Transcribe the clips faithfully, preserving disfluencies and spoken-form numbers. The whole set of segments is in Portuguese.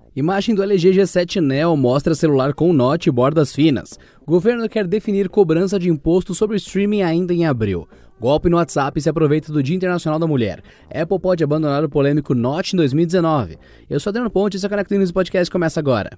Imagem do L G G sete Neo mostra celular com Note e bordas finas. O governo quer definir cobrança de imposto sobre streaming ainda em abril. Golpe no WhatsApp se aproveita do Dia Internacional da Mulher. Apple pode abandonar o polêmico Note em dois mil e dezenove. Eu sou Adriano Ponte e esse é o Conecta News Podcast começa agora.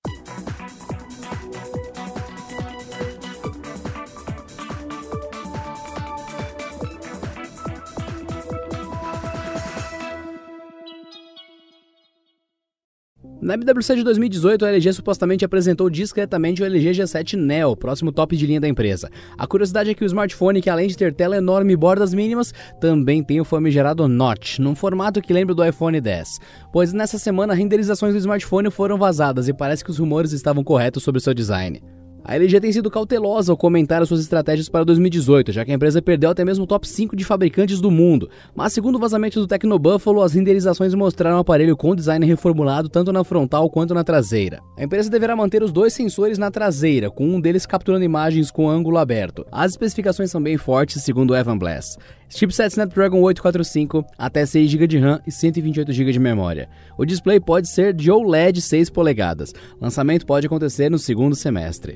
Na W W D C de dois mil e dezoito, a L G supostamente apresentou discretamente o L G G sete Neo, próximo top de linha da empresa. A curiosidade é que o smartphone, que além de ter tela enorme e bordas mínimas, também tem o famigerado Notch, num formato que lembra do iPhone dez. Pois nessa semana, renderizações do smartphone foram vazadas e parece que os rumores estavam corretos sobre o seu design. A L G tem sido cautelosa ao comentar as suas estratégias para dois mil e dezoito, já que a empresa perdeu até mesmo o top cinco de fabricantes do mundo. Mas segundo o vazamento do Tecnobuffalo, as renderizações mostraram o aparelho com design reformulado tanto na frontal quanto na traseira. A empresa deverá manter os dois sensores na traseira, com um deles capturando imagens com ângulo aberto. As especificações são bem fortes, segundo o Evan Blass. Chipset Snapdragon oitocentos e quarenta e cinco, até seis gigas de RAM e cento e vinte e oito gigas de memória. O display pode ser de O L E D seis polegadas. Lançamento pode acontecer no segundo semestre.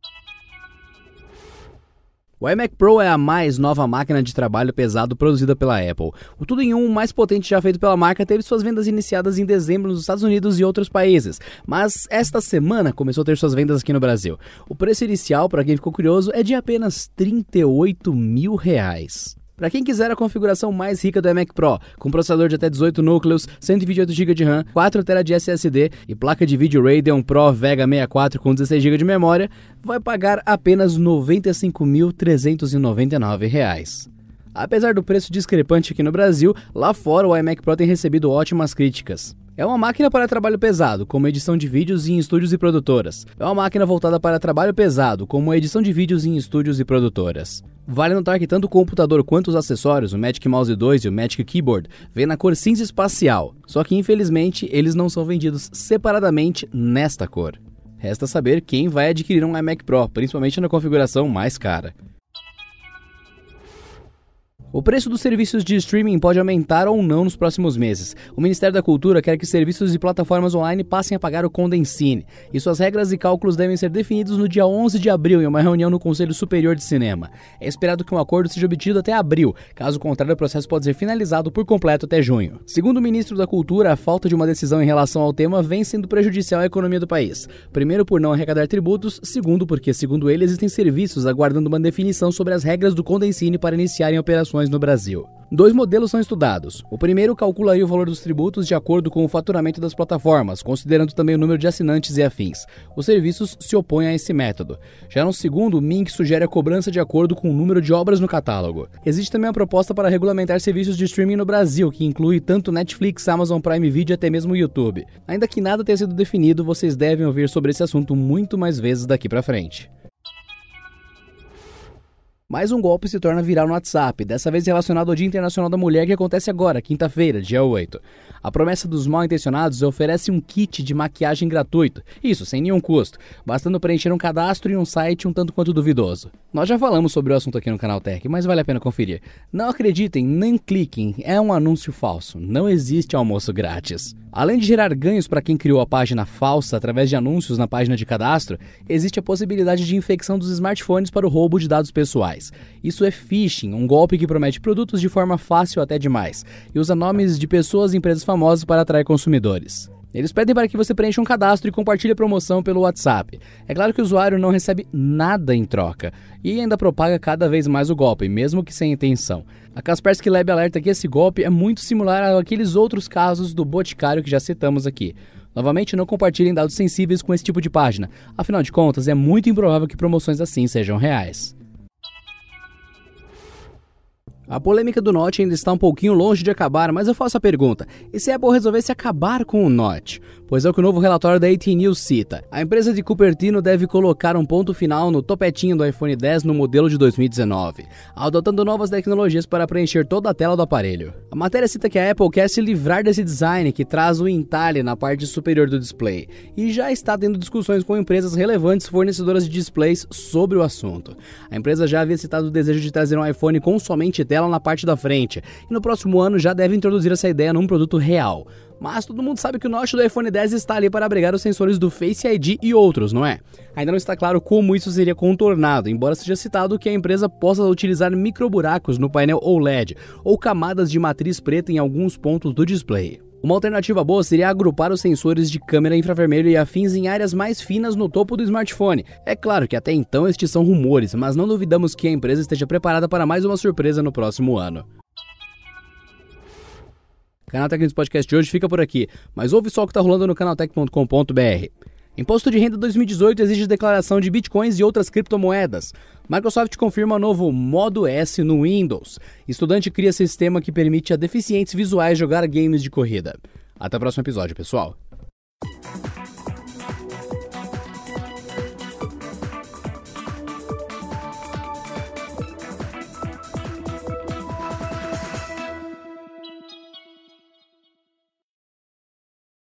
O iMac Pro é a mais nova máquina de trabalho pesado produzida pela Apple. O tudo em um mais potente já feito pela marca teve suas vendas iniciadas em dezembro nos Estados Unidos e outros países, mas esta semana começou a ter suas vendas aqui no Brasil. O preço inicial, para quem ficou curioso, é de apenas trinta e oito mil reais. Para quem quiser a configuração mais rica do iMac Pro, com processador de até dezoito núcleos, cento e vinte e oito gigas de RAM, quatro terabytes de S S D e placa de vídeo Radeon Pro Vega sessenta e quatro com dezesseis gigas de memória, vai pagar apenas noventa e cinco mil trezentos e noventa e nove reais. Apesar do preço discrepante aqui no Brasil, lá fora o iMac Pro tem recebido ótimas críticas. É uma máquina para trabalho pesado, como edição de vídeos em estúdios e produtoras. É uma máquina voltada para trabalho pesado, como edição de vídeos em estúdios e produtoras. Vale notar que tanto o computador quanto os acessórios, o Magic Mouse dois e o Magic Keyboard, vêm na cor cinza espacial, só que infelizmente eles não são vendidos separadamente nesta cor. Resta saber quem vai adquirir um iMac Pro, principalmente na configuração mais cara. O preço dos serviços de streaming pode aumentar ou não nos próximos meses. O Ministério da Cultura quer que serviços e plataformas online passem a pagar o Condecine, e suas regras e cálculos devem ser definidos no dia onze de abril em uma reunião no Conselho Superior de Cinema. É esperado que um acordo seja obtido até abril, caso contrário o processo pode ser finalizado por completo até junho. Segundo o Ministro da Cultura, a falta de uma decisão em relação ao tema vem sendo prejudicial à economia do país. Primeiro por não arrecadar tributos, segundo porque, segundo ele, existem serviços aguardando uma definição sobre as regras do Condecine para iniciarem operações no Brasil. Dois modelos são estudados. O primeiro calcularia o valor dos tributos de acordo com o faturamento das plataformas, considerando também o número de assinantes e afins. Os serviços se opõem a esse método. Já no segundo, o Mink sugere a cobrança de acordo com o número de obras no catálogo. Existe também uma proposta para regulamentar serviços de streaming no Brasil, que inclui tanto Netflix, Amazon Prime Video e até mesmo o YouTube. Ainda que nada tenha sido definido, vocês devem ouvir sobre esse assunto muito mais vezes daqui pra frente. Mais um golpe se torna viral no WhatsApp, dessa vez relacionado ao Dia Internacional da Mulher que acontece agora, quinta-feira, dia oito. A promessa dos mal-intencionados oferece um kit de maquiagem gratuito, isso sem nenhum custo, bastando preencher um cadastro em um site um tanto quanto duvidoso. Nós já falamos sobre o assunto aqui no Canal Tech, mas vale a pena conferir. Não acreditem, nem cliquem, é um anúncio falso, não existe almoço grátis. Além de gerar ganhos para quem criou a página falsa através de anúncios na página de cadastro, existe a possibilidade de infecção dos smartphones para o roubo de dados pessoais. Isso é phishing, um golpe que promete produtos de forma fácil até demais, e usa nomes de pessoas e empresas famosas para atrair consumidores. Eles pedem para que você preencha um cadastro e compartilhe a promoção pelo WhatsApp. É claro que o usuário não recebe nada em troca e ainda propaga cada vez mais o golpe, mesmo que sem intenção. A Kaspersky Lab alerta que esse golpe é muito similar àqueles outros casos do Boticário que já citamos aqui. Novamente, não compartilhem dados sensíveis com esse tipo de página. Afinal de contas, é muito improvável que promoções assim sejam reais. A polêmica do Note ainda está um pouquinho longe de acabar, mas eu faço a pergunta, e se a Apple resolvesse acabar com o Note? Pois é o que o novo relatório da A T News cita. A empresa de Cupertino deve colocar um ponto final no topetinho do iPhone dez no modelo de dois mil e dezenove, adotando novas tecnologias para preencher toda a tela do aparelho. A matéria cita que a Apple quer se livrar desse design que traz o entalhe na parte superior do display, e já está tendo discussões com empresas relevantes fornecedoras de displays sobre o assunto. A empresa já havia citado o desejo de trazer um iPhone com somente tela na parte da frente, e no próximo ano já deve introduzir essa ideia num produto real. Mas todo mundo sabe que o notch do iPhone dez está ali para abrigar os sensores do Face I D e outros, não é? Ainda não está claro como isso seria contornado, embora seja citado que a empresa possa utilizar microburacos no painel O L E D ou camadas de matriz preta em alguns pontos do display. Uma alternativa boa seria agrupar os sensores de câmera infravermelho e afins em áreas mais finas no topo do smartphone. É claro que até então estes são rumores, mas não duvidamos que a empresa esteja preparada para mais uma surpresa no próximo ano. O Canaltech News Podcast de hoje fica por aqui, mas ouve só o que está rolando no canaltech ponto com ponto b r. Imposto de Renda dois mil e dezoito exige declaração de bitcoins e outras criptomoedas. Microsoft confirma novo modo S no Windows. Estudante cria sistema que permite a deficientes visuais jogar games de corrida. Até o próximo episódio, pessoal.